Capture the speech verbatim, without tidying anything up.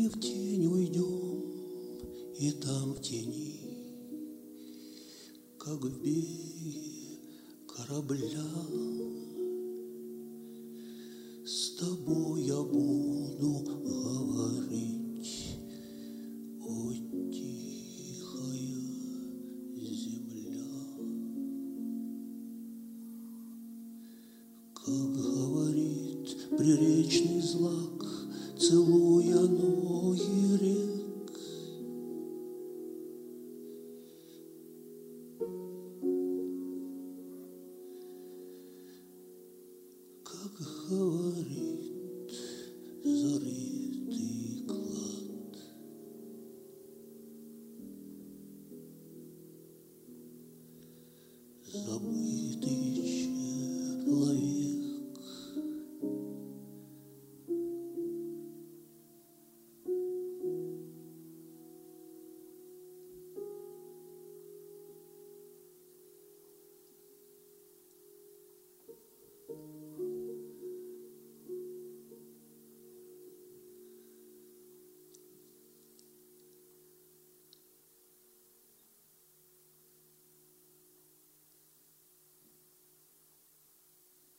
мы в тень уйдем, и там в тени, как в берег корабля, с тобой я буду говорить, о тихая земля. Как говорит приречный злак, целуя ноги рек, как говорит зарытый клад. Забыть